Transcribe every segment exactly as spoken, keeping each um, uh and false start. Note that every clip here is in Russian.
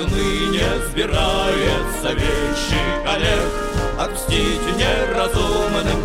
Отныне сбирается вещий Олег отмстить неразумным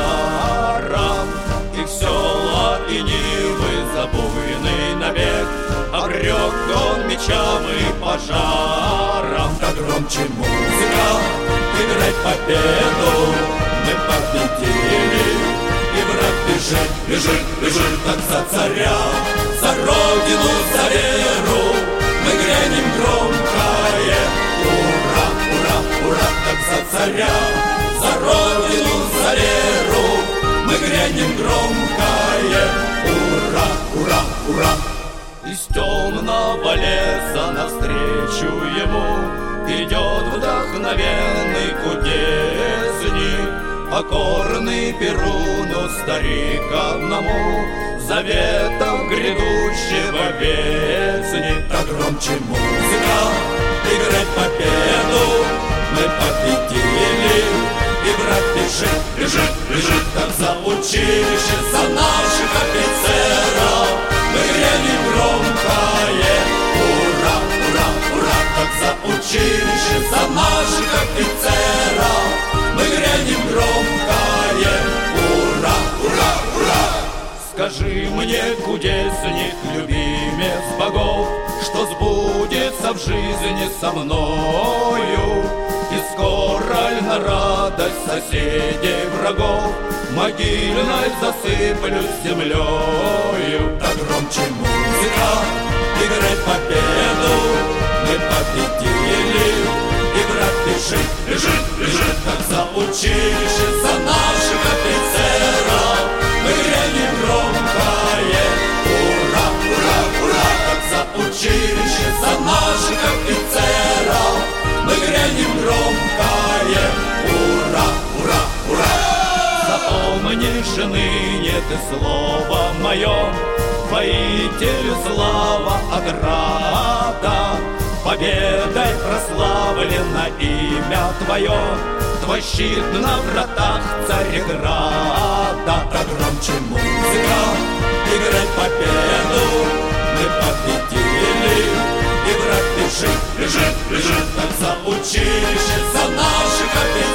хазарам. Их села и нивы за буйный набег обрек он мечам и пожарам. Да громче музыка, играть победу, мы победили. И враг бежит, бежит, бежит, как за царя, за родину, за веру. Мы грянем громкое ура, ура, ура, как за царя, за родину, за веру. Мы грянем громкое ура, ура, ура. Из темного леса навстречу ему идет вдохновенный кудесник, покорный Перуну старик одному, заветом грядущего вестник. Да громче музыка, играть победу, мы победили. И враг бежит, бежит, бежит, как за училище, за наших офицеров. Мы грянем громкое ура, ура, ура, как за училище, за наших офицеров. Мы грянем громкое ура, ура, ура. Скажи мне, кудесник, любимец богов, что сбудется в жизни со мною, и скоро ль на радость соседей врагов могильной засыплюсь землею. Да громче музыка, играть победу, мы победили. И враг бежит, бежит, бежит, как за училище, за наших офицеров. Мы грянем громкое ура, ура, ура, как за училище, за наших офицеров. Мы грянем громкое ура, ура, ура. Запомнишь ныне ты слово мое, воителю слава отрада. Победой прославлено имя твое, твой щит на вратах Цареграда. Да громче музыка, играть победу, мы победили. И враг бежит, бежит, бежит, как за училище, за наших офицеров.